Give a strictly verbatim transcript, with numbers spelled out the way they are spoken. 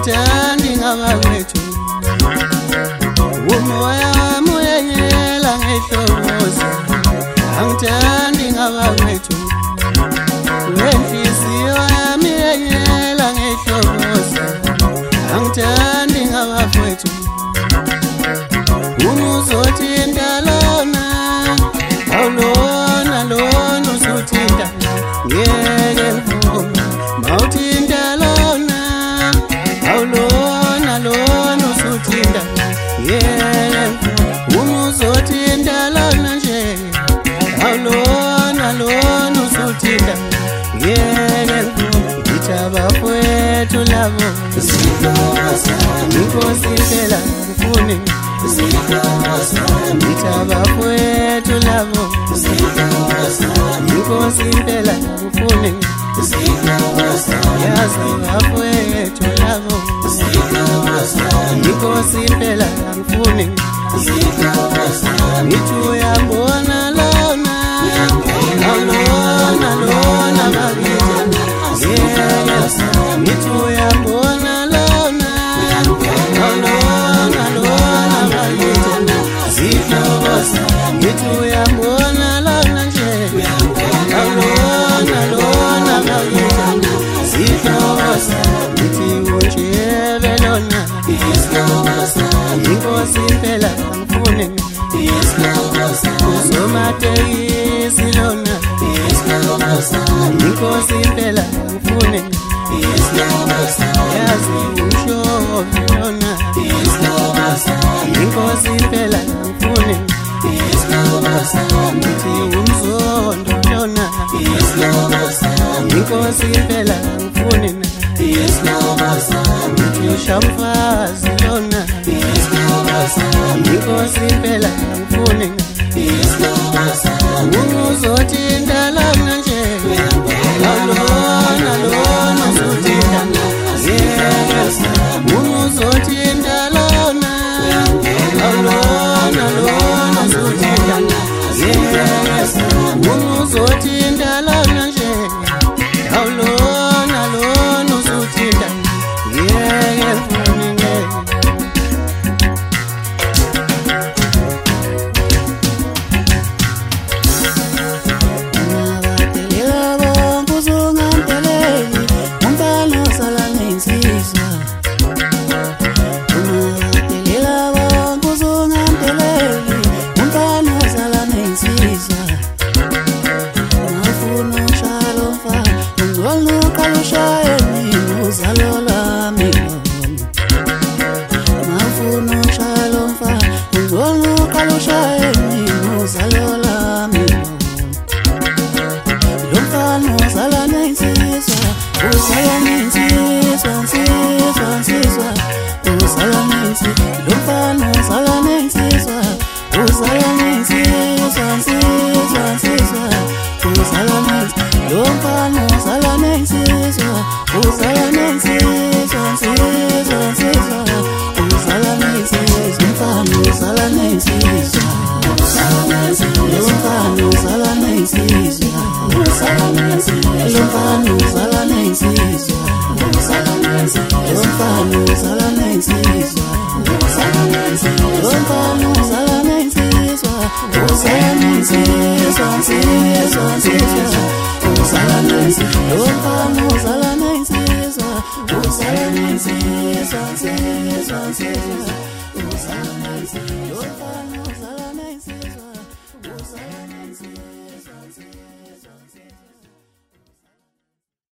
angithandi ngabakwethu umoya wami uyenyela ngehlokoza angithandi ngabakwethu wenhliziyo yami uyenyela ngehlokoza angithandi ngabakwethu umuzothi indalona awulona lona usuthinta ngeke ngivuma mawuthi indalona awulona lona usuthinta ngeke ngivuma umuzothi indalona nje awulona lona usuthinta ngeke ngivuma ithabafowethu labo inkosi impela ngifune ithabafowethu labo inkosi impela ngifune yazi bafowethu labo inkosi impela ngifune ngithi uyambona lona awulona lona bakithi ngithi uyambona lona awulona lona bakithi zihlokoza ngithi uyambona lona nje awulona lona bakithi zihlokoza ngithi unjebe lona inkosi impela ngifune uzomatekisi lona inkosi impela ngifune yazi umshove lona inkosi impela ngifune ngithi umzondo lona inkosi impela ngifune ngithi ushamfazi lona inkosi impela ngifune umuzothi indalona nje awulona lona usuthinta umuzothi indalona awulona lona usuthinta umuzothi indalona nje awulona lona usuthinta ngeke ngifune ngeke Usala